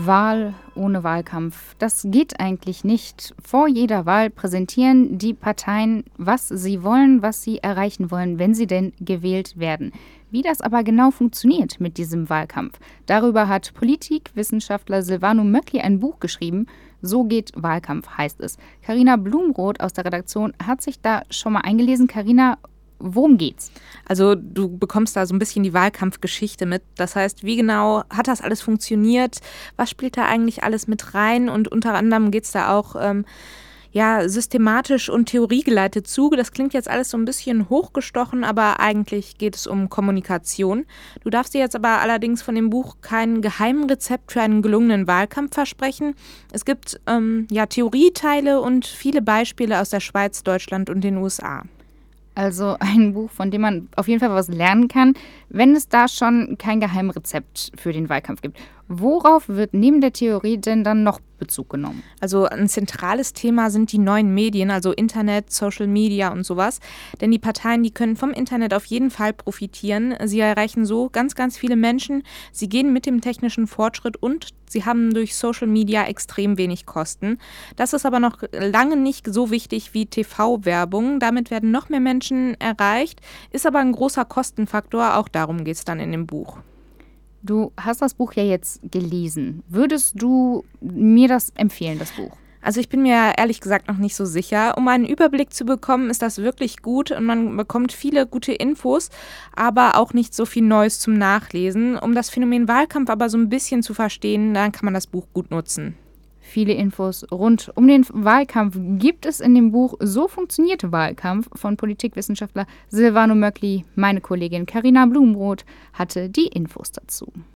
Wahl ohne Wahlkampf. Das geht eigentlich nicht. Vor jeder Wahl präsentieren die Parteien, was sie wollen, was sie erreichen wollen, wenn sie denn gewählt werden. Wie das aber genau funktioniert mit diesem Wahlkampf, darüber hat Politikwissenschaftler Silvano Möckli ein Buch geschrieben. So geht Wahlkampf, heißt es. Carina Blumroth aus der Redaktion hat sich da schon mal eingelesen. Carina, worum geht's? Also du bekommst da so ein bisschen die Wahlkampfgeschichte mit. Das heißt, wie genau hat das alles funktioniert? Was spielt da eigentlich alles mit rein? Und unter anderem geht es da auch systematisch und theoriegeleitet zu. Das klingt jetzt alles so ein bisschen hochgestochen, aber eigentlich geht es um Kommunikation. Du darfst dir jetzt aber allerdings von dem Buch kein Geheimrezept für einen gelungenen Wahlkampf versprechen. Es gibt Theorieteile und viele Beispiele aus der Schweiz, Deutschland und den USA. Also ein Buch, von dem man auf jeden Fall was lernen kann, wenn es da schon kein Geheimrezept für den Wahlkampf gibt. Worauf wird neben der Theorie denn dann noch Bezug genommen? Also ein zentrales Thema sind die neuen Medien, also Internet, Social Media und sowas. Denn die Parteien, die können vom Internet auf jeden Fall profitieren. Sie erreichen so ganz, ganz viele Menschen. Sie gehen mit dem technischen Fortschritt und sie haben durch Social Media extrem wenig Kosten. Das ist aber noch lange nicht so wichtig wie TV-Werbung. Damit werden noch mehr Menschen erreicht, ist aber ein großer Kostenfaktor. Auch darum geht es dann in dem Buch. Du hast das Buch ja jetzt gelesen. Würdest du mir das empfehlen, das Buch? Also ich bin mir ehrlich gesagt noch nicht so sicher. Um einen Überblick zu bekommen, ist das wirklich gut und man bekommt viele gute Infos, aber auch nicht so viel Neues zum Nachlesen. Um das Phänomen Wahlkampf aber so ein bisschen zu verstehen, dann kann man das Buch gut nutzen. Viele Infos rund um den Wahlkampf gibt es in dem Buch So funktioniert Wahlkampf von Politikwissenschaftler Silvano Möckli. Meine Kollegin Carina Blumroth hatte die Infos dazu.